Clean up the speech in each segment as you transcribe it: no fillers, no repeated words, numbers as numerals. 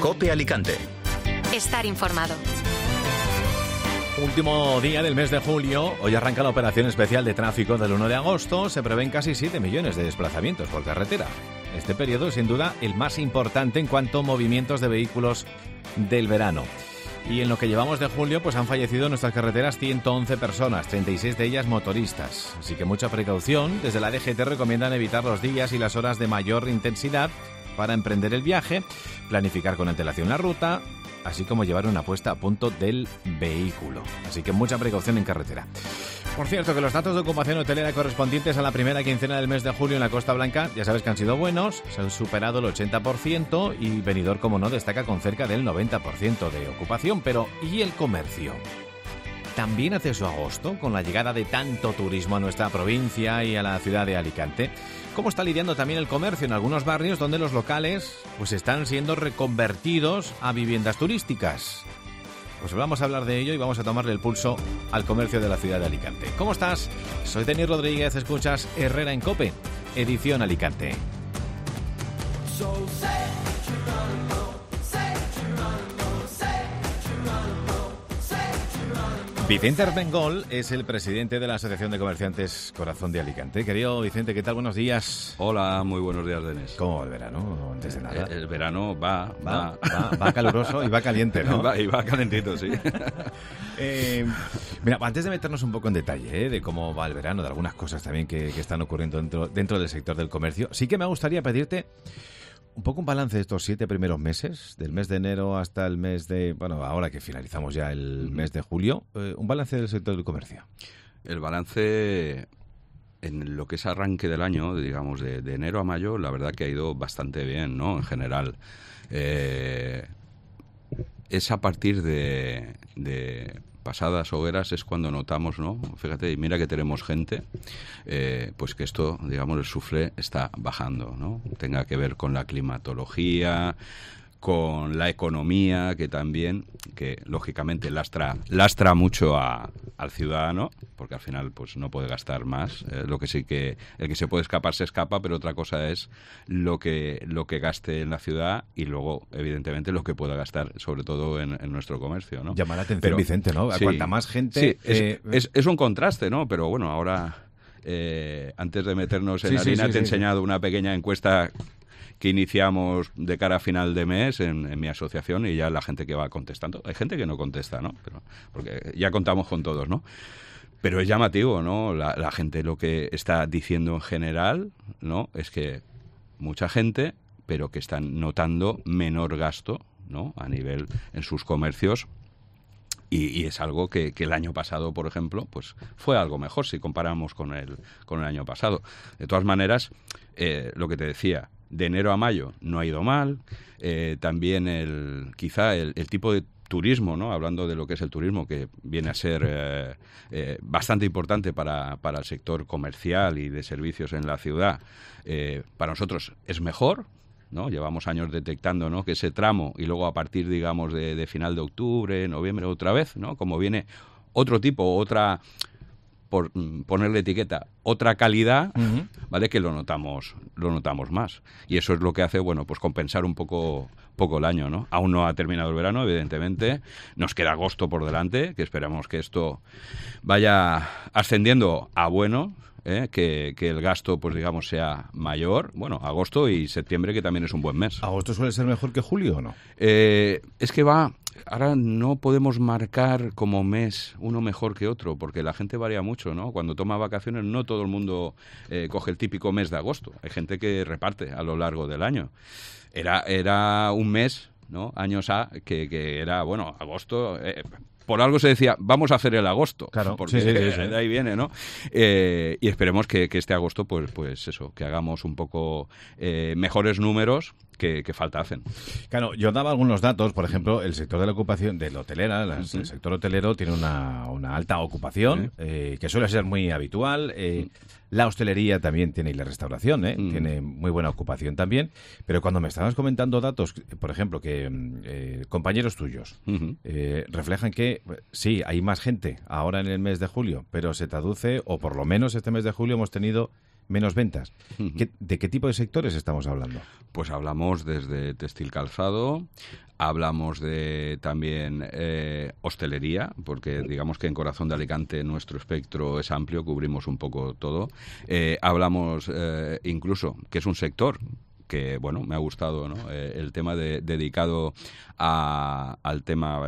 COPE Alicante. Estar informado. Último día del mes de julio, hoy arranca la operación especial de tráfico del 1 de agosto, se prevén casi 7 millones de desplazamientos por carretera. Este periodo es sin duda el más importante en cuanto a movimientos de vehículos del verano. Y en lo que llevamos de julio, pues han fallecido en nuestras carreteras 111 personas, 36 de ellas motoristas. Así que mucha precaución. Desde la DGT recomiendan evitar los días y las horas de mayor intensidad para emprender el viaje, planificar con antelación la ruta, así como llevar una puesta a punto del vehículo. Así que mucha precaución en carretera. Por cierto, que los datos de ocupación hotelera correspondientes a la primera quincena del mes de julio en la Costa Blanca, ya sabes que han sido buenos, se han superado el 80% y Benidorm, como no, destaca con cerca del 90% de ocupación. Pero, ¿y el comercio? ¿También hace su agosto con la llegada de tanto turismo a nuestra provincia y a la ciudad de Alicante? ¿Cómo está lidiando también el comercio en algunos barrios donde los locales pues están siendo reconvertidos a viviendas turísticas? Pues vamos a hablar de ello y vamos a tomarle el pulso al comercio de la ciudad de Alicante. ¿Cómo estás? Soy Denis Rodríguez, escuchas Herrera en COPE, edición Alicante. Vicente Armengol es el presidente de la Asociación de Comerciantes Corazón de Alicante. Querido Vicente, ¿qué tal? Buenos días. Hola, muy buenos días, Denis. ¿Cómo va el verano? Antes de nada. El verano va caluroso y va caliente, ¿no? Va calentito, sí. Mira, antes de meternos un poco en detalle de cómo va el verano, de algunas cosas también que están ocurriendo dentro del sector del comercio, sí que me gustaría pedirte un poco un balance de estos 7 primeros meses, del mes de enero hasta el mes de... Bueno, ahora que finalizamos ya el mes de julio, un balance del sector del comercio. El balance en lo que es arranque del año, digamos, de enero a mayo, la verdad que ha ido bastante bien, ¿no? En general. Es a partir de pasadas hogueras es cuando notamos, ¿no? Fíjate, y mira que tenemos gente, pues que esto, digamos, el suflé está bajando, ¿no? Tenga que ver con la climatología, con la economía, que también, que lógicamente lastra mucho al ciudadano, porque al final pues no puede gastar más. Lo que sí que el que se puede escapar se escapa, pero otra cosa es lo que gaste en la ciudad y luego, evidentemente, lo que pueda gastar, sobre todo en nuestro comercio, ¿no? Llama la atención, Vicente, ¿no? A sí, cuanta más gente... Sí, es un contraste, ¿no? Pero bueno, ahora, antes de meternos en harina, te he enseñado una pequeña encuesta que iniciamos de cara a final de mes en mi asociación y ya la gente que va contestando. Hay gente que no contesta, ¿no? Pero, porque ya contamos con todos, ¿no? Pero es llamativo, ¿no? La gente lo que está diciendo en general, ¿no? Es que mucha gente, pero que están notando menor gasto, ¿no? A nivel en sus comercios. Y es algo que el año pasado, por ejemplo, pues fue algo mejor si comparamos con el año pasado. De todas maneras, lo que te decía, de enero a mayo no ha ido mal. También quizá el tipo de turismo, ¿no? Hablando de lo que es el turismo, que viene a ser bastante importante para el sector comercial y de servicios en la ciudad, para nosotros es mejor, ¿no? Llevamos años detectando, ¿no? Que ese tramo y luego a partir, digamos, de final de octubre, noviembre, otra vez, ¿no? Como viene otro tipo, otra... por ponerle etiqueta, otra calidad, ¿vale? Que lo notamos más. Y eso es lo que hace, bueno, pues compensar un poco el año, ¿no? Aún no ha terminado el verano, evidentemente. Nos queda agosto por delante, que esperamos que esto vaya ascendiendo a bueno, que el gasto, pues digamos, sea mayor. Bueno, agosto y septiembre, que también es un buen mes. ¿Agosto suele ser mejor que julio o no? Es que va... Ahora no podemos marcar como mes uno mejor que otro, porque la gente varía mucho, ¿no? Cuando toma vacaciones no todo el mundo coge el típico mes de agosto. Hay gente que reparte a lo largo del año. Era un mes, ¿no? Años que era, bueno, agosto... por algo se decía, vamos a hacer el agosto. Claro, porque sí. de ahí viene, ¿no? Y esperemos que este agosto, pues eso, que hagamos un poco mejores números que falta hacen. Claro, yo daba algunos datos, por ejemplo, el sector de la ocupación de la hotelera, el sector hotelero tiene una alta ocupación, que suele ser muy habitual. La hostelería también tiene, y la restauración, tiene muy buena ocupación también. Pero cuando me estabas comentando datos, por ejemplo, que compañeros tuyos reflejan que sí, hay más gente ahora en el mes de julio, pero se traduce, o por lo menos este mes de julio hemos tenido menos ventas. ¿De qué tipo de sectores estamos hablando? Pues hablamos desde textil calzado, hablamos de también hostelería, porque digamos que en Corazón de Alicante nuestro espectro es amplio, cubrimos un poco todo. Hablamos incluso, que es un sector que, bueno, me ha gustado, ¿no? El tema dedicado al tema,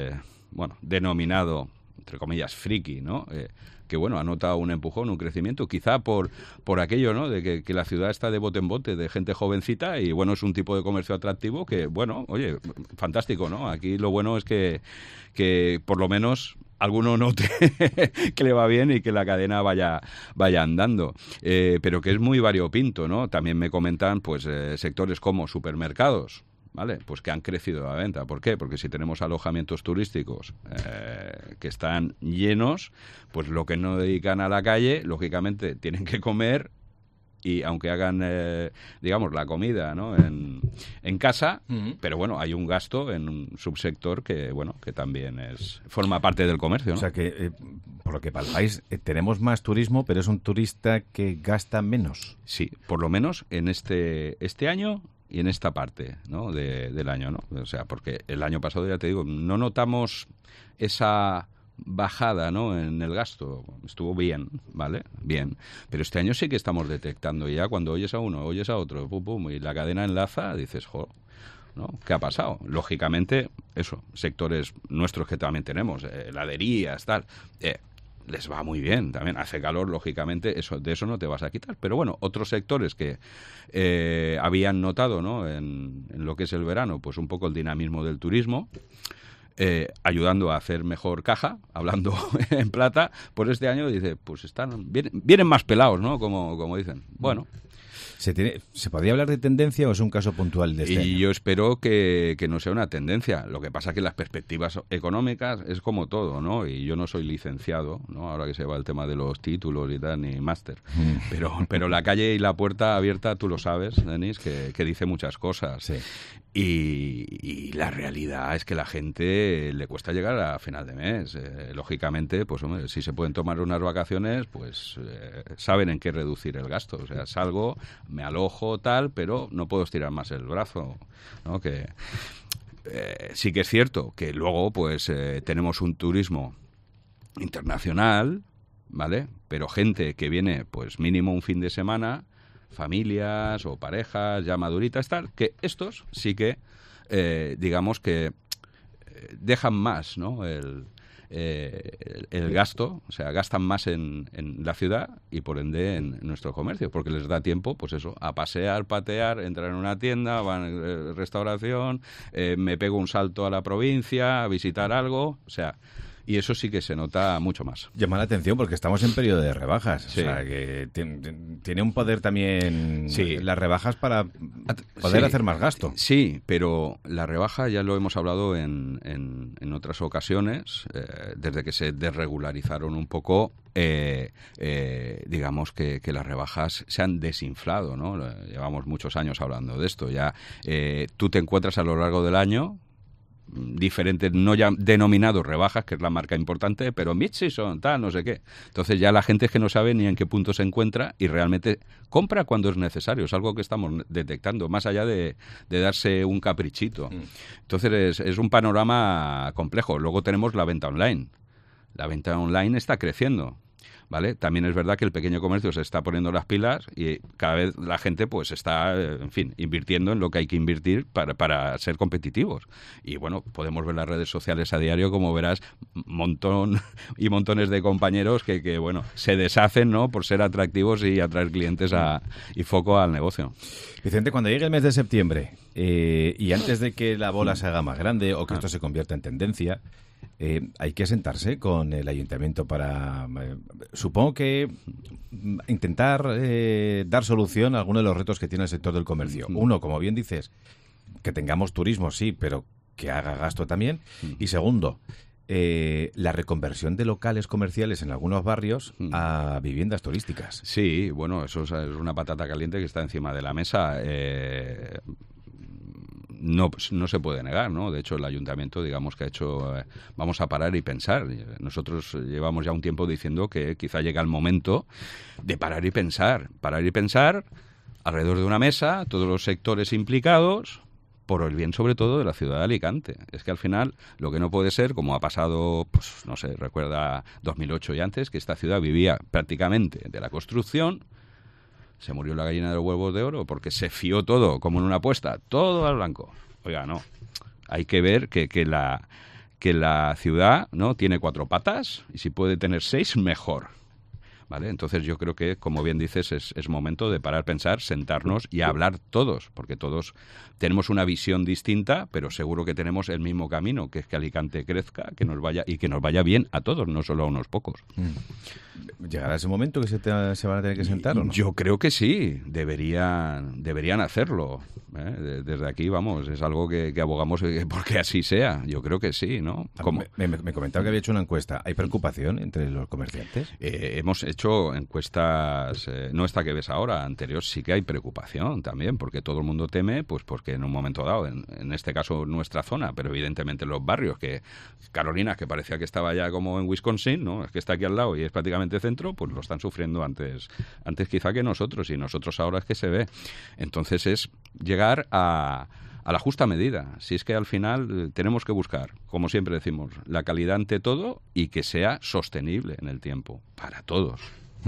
denominado, entre comillas, friki, ¿no? Que bueno, ha notado un empujón, un crecimiento, quizá por aquello, ¿no? De que la ciudad está de bote en bote de gente jovencita y bueno, es un tipo de comercio atractivo que, bueno, oye, fantástico, ¿no? Aquí lo bueno es que por lo menos alguno note que le va bien y que la cadena vaya andando, pero que es muy variopinto, ¿no? También me comentan, pues, sectores como supermercados, ¿vale? Pues que han crecido la venta. ¿Por qué? Porque si tenemos alojamientos turísticos que están llenos, pues lo que no dedican a la calle, lógicamente tienen que comer, y aunque hagan, digamos, la comida, ¿no? en casa, pero bueno, hay un gasto en un subsector que, bueno, que también forma parte del comercio, ¿no? O sea que, por lo que palpáis, tenemos más turismo, pero es un turista que gasta menos. Sí, por lo menos en este año y en esta parte, ¿no? del año, ¿no? O sea, porque el año pasado, ya te digo, no notamos esa bajada, ¿no? En el gasto. Estuvo bien, ¿vale? Bien. Pero este año sí que estamos detectando ya cuando oyes a uno, oyes a otro, pum, pum, y la cadena enlaza, dices, jo, ¿no? ¿Qué ha pasado? Lógicamente, eso, sectores nuestros que también tenemos, heladerías, tal, les va muy bien también. Hace calor, lógicamente, de eso no te vas a quitar. Pero bueno, otros sectores que habían notado, ¿no? En lo que es el verano, pues un poco el dinamismo del turismo, ayudando a hacer mejor caja, hablando en plata, pues este año dice, pues vienen más pelados, ¿no? Como dicen. Bueno. ¿Se podría hablar de tendencia o es un caso puntual de este año? Yo espero que no sea una tendencia. Lo que pasa es que las perspectivas económicas es como todo, ¿no? Y yo no soy licenciado, ¿no? Ahora que se va el tema de los títulos y tal, ni máster. Pero la calle y la puerta abierta, tú lo sabes, Denis, que dice muchas cosas. Sí. Y la realidad es que la gente le cuesta llegar a final de mes. Lógicamente, pues hombre, si se pueden tomar unas vacaciones, pues saben en qué reducir el gasto. O sea, salgo, me alojo, tal, pero no puedo estirar más el brazo, ¿no? Que sí que es cierto que luego, pues, tenemos un turismo internacional, ¿vale? Pero gente que viene, pues, mínimo un fin de semana, familias o parejas ya maduritas, tal, que estos sí que, digamos que dejan más, ¿no? El gasto, o sea, gastan más en la ciudad y por ende en nuestro comercio, porque les da tiempo, pues eso, a pasear, patear, entrar en una tienda, van a restauración, me pego un salto a la provincia, a visitar algo, o sea, y eso sí que se nota mucho más. Llama la atención porque estamos en periodo de rebajas. Sí. O sea, que tiene un poder también las rebajas para poder hacer más gasto. Sí, pero la rebaja ya lo hemos hablado en otras ocasiones, desde que se desregularizaron un poco, digamos que las rebajas se han desinflado, ¿no? Llevamos muchos años hablando de esto. Ya tú te encuentras a lo largo del año diferentes, no ya denominados rebajas, que es la marca importante, pero mid-season, tal, no sé qué. Entonces ya la gente es que no sabe ni en qué punto se encuentra y realmente compra cuando es necesario. Es algo que estamos detectando, más allá de darse un caprichito. Entonces es un panorama complejo. Luego tenemos la venta online. La venta online está creciendo, ¿vale? También es verdad que el pequeño comercio se está poniendo las pilas y cada vez la gente pues está, en fin, invirtiendo en lo que hay que invertir para ser competitivos. Y bueno, podemos ver las redes sociales a diario, como verás, montones de compañeros que bueno, se deshacen, ¿no? Por ser atractivos y atraer clientes y foco al negocio. Vicente, cuando llegue el mes de septiembre y antes de que la bola se haga más grande o que esto se convierta en tendencia, hay que sentarse con el ayuntamiento para, supongo que intentar dar solución a algunos de los retos que tiene el sector del comercio. Uno, como bien dices, que tengamos turismo, sí, pero que haga gasto también. Y segundo, la reconversión de locales comerciales en algunos barrios a viviendas turísticas. Sí, bueno, eso es una patata caliente que está encima de la mesa. no se puede negar, ¿no? De hecho, el ayuntamiento, digamos que ha hecho, vamos a parar y pensar. Nosotros llevamos ya un tiempo diciendo que quizá llega el momento de parar y pensar alrededor de una mesa, todos los sectores implicados, por el bien sobre todo de la ciudad de Alicante. Es que al final lo que no puede ser, como ha pasado, pues no sé, recuerda 2008 y antes, que esta ciudad vivía prácticamente de la construcción, se murió la gallina de los huevos de oro porque se fió todo, como en una apuesta, todo al blanco. Oiga, no. Hay que ver que la ciudad, ¿no?, tiene 4 patas y si puede tener 6, mejor. ¿Vale? Entonces yo creo que, como bien dices, es momento de parar, pensar, sentarnos y hablar todos, porque todos tenemos una visión distinta, pero seguro que tenemos el mismo camino, que es que Alicante crezca, que nos vaya bien a todos, no solo a unos pocos. ¿Llegará ese momento que se van a tener que sentar o no? Yo creo que sí, deberían hacerlo. Desde aquí, vamos, es algo que abogamos porque así sea. Yo creo que sí, ¿no? Me comentaba que había hecho una encuesta. ¿Hay preocupación entre los comerciantes? Hemos hecho encuestas, no esta que ves ahora, anterior sí que hay preocupación también, porque todo el mundo teme, pues porque en un momento dado, en este caso nuestra zona, pero evidentemente los barrios, que Carolina, que parecía que estaba ya como en Wisconsin, ¿no?, es que está aquí al lado y es prácticamente centro, pues lo están sufriendo antes quizá que nosotros, y nosotros ahora es que se ve. Entonces es llegar a la justa medida. Si es que al final tenemos que buscar, como siempre decimos, la calidad ante todo y que sea sostenible en el tiempo, para todos.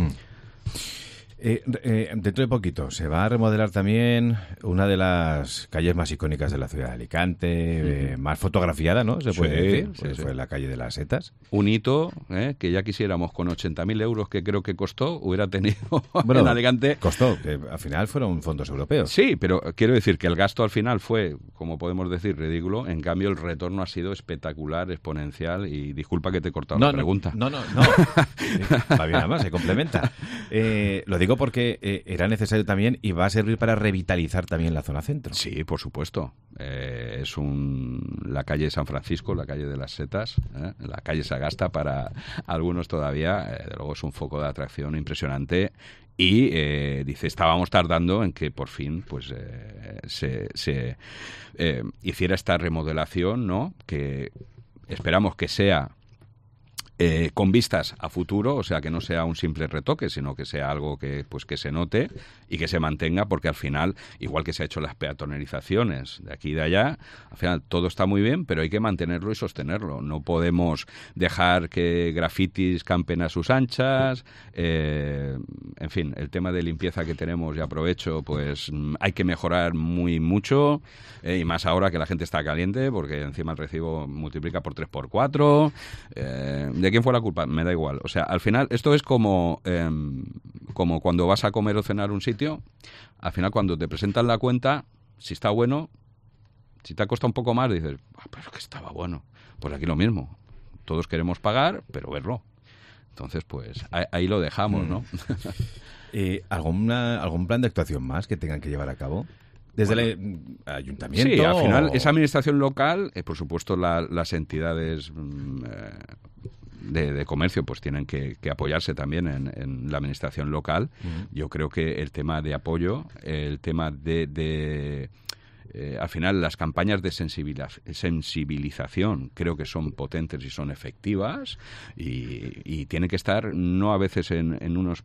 Dentro de poquito se va a remodelar también una de las calles más icónicas de la ciudad de Alicante, más fotografiada, ¿no? Se puede decir, porque fue la calle de las Setas. Un hito que ya quisiéramos, con 80.000 euros que creo que costó, hubiera tenido en Alicante. Costó, que al final fueron fondos europeos. Sí, pero quiero decir que el gasto al final fue, como podemos decir, ridículo. En cambio, el retorno ha sido espectacular, exponencial, y disculpa que te he cortado la pregunta. No. Va bien, además, se complementa. Lo digo porque era necesario también y va a servir para revitalizar también la zona centro. Sí, por supuesto. Es la calle San Francisco, la calle de las Setas, la calle Sagasta para algunos todavía, de luego es un foco de atracción impresionante. Y dice, estábamos tardando en que por fin pues se hiciera esta remodelación, ¿no?, que esperamos que sea con vistas a futuro, o sea, que no sea un simple retoque, sino que sea algo que se note y que se mantenga, porque al final, igual que se ha hecho las peatonalizaciones de aquí y de allá, al final todo está muy bien, pero hay que mantenerlo y sostenerlo. No podemos dejar que grafitis campen a sus anchas, en fin, el tema de limpieza que tenemos, y aprovecho, pues hay que mejorar mucho, y más ahora que la gente está caliente, porque encima el recibo multiplica por 3 por 4, ¿de quién fue la culpa? Me da igual. O sea, al final, esto es como cuando vas a comer o cenar a un sitio, al final cuando te presentan la cuenta, si está bueno, si te ha costado un poco más, dices, pero que estaba bueno. Pues aquí lo mismo. Todos queremos pagar, pero verlo. Entonces, pues, ahí lo dejamos, ¿no? ¿Algún plan de actuación más que tengan que llevar a cabo? Desde el ayuntamiento. Sí, al final esa administración local, por supuesto las entidades de comercio pues tienen que apoyarse también en la administración local. Yo creo que el tema de apoyo, el tema de al final las campañas de sensibilización creo que son potentes y son efectivas, y tienen que estar no a veces en unos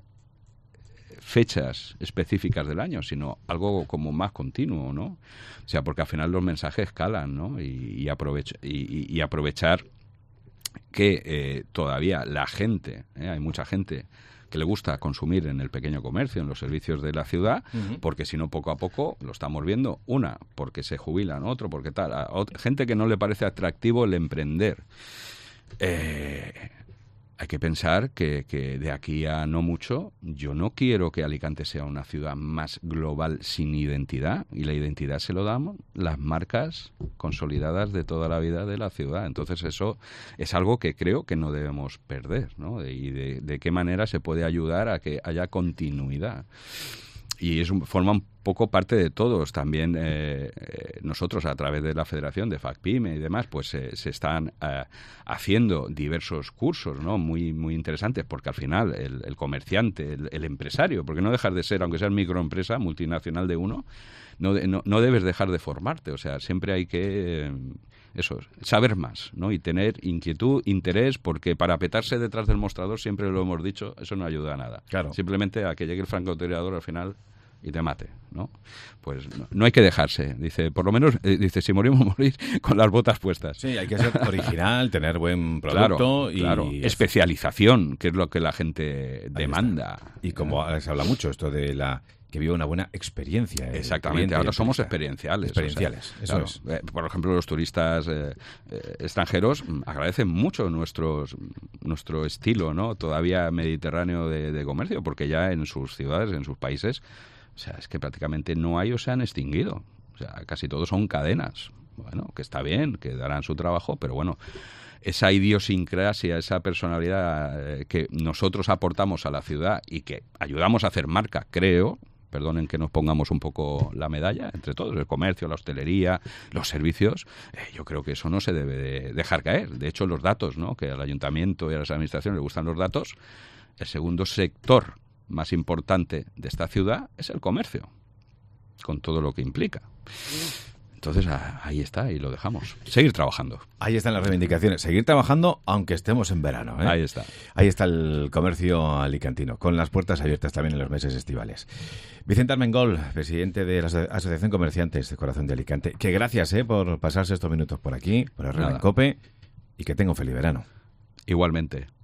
fechas específicas del año, sino algo como más continuo, ¿no? O sea, porque al final los mensajes calan, ¿no? Y aprovechar que todavía la gente, hay mucha gente que le gusta consumir en el pequeño comercio, en los servicios de la ciudad, porque si no, poco a poco lo estamos viendo, porque se jubilan, otro, porque tal, gente que no le parece atractivo el emprender. Hay que pensar que de aquí a no mucho, yo no quiero que Alicante sea una ciudad más global sin identidad, y la identidad se lo damos las marcas consolidadas de toda la vida de la ciudad. Entonces eso es algo que creo que no debemos perder, ¿no? Y de qué manera se puede ayudar a que haya continuidad. Y forman poco parte de todos. También nosotros, a través de la Federación de FACPYME y demás, pues se están haciendo diversos cursos, ¿no? Muy, muy interesantes, porque al final el comerciante, el empresario, porque no dejas de ser, aunque seas microempresa, multinacional de uno, no debes dejar de formarte. O sea, siempre hay que... saber más, ¿no? Y tener inquietud, interés, porque para petarse detrás del mostrador, siempre lo hemos dicho, eso no ayuda a nada. Claro. Simplemente a que llegue el francotirador al final y te mate, ¿no? Pues no hay que dejarse. Dice, por lo menos, si morimos, morir con las botas puestas. Sí, hay que ser original, tener buen producto claro. Especialización, que es lo que la gente demanda. Y como se habla mucho esto de que viva una buena experiencia. Exactamente, ahora somos experienciales. Experienciales, o sea, eso es. Por ejemplo, los turistas extranjeros agradecen mucho nuestro estilo, ¿no? Todavía mediterráneo de comercio, porque ya en sus ciudades, en sus países, o sea, es que prácticamente no hay o se han extinguido. O sea, casi todos son cadenas. Bueno, que está bien, que darán su trabajo, pero bueno, esa idiosincrasia, esa personalidad que nosotros aportamos a la ciudad y que ayudamos a hacer marca, creo... Perdonen que nos pongamos un poco la medalla entre todos, el comercio, la hostelería, los servicios. Yo creo que eso no se debe de dejar caer. De hecho, los datos, ¿no? Que al ayuntamiento y a las administraciones les gustan los datos, el segundo sector más importante de esta ciudad es el comercio, con todo lo que implica. Entonces, ahí está, y lo dejamos. Seguir trabajando. Ahí están las reivindicaciones. Seguir trabajando aunque estemos en verano, ¿eh? Ahí está. Ahí está el comercio alicantino, con las puertas abiertas también en los meses estivales. Vicente Armengol, presidente de la Asociación Comerciantes de Corazón de Alicante, que gracias por pasarse estos minutos por aquí, por el Red en COPE, y que tenga un feliz verano. Igualmente.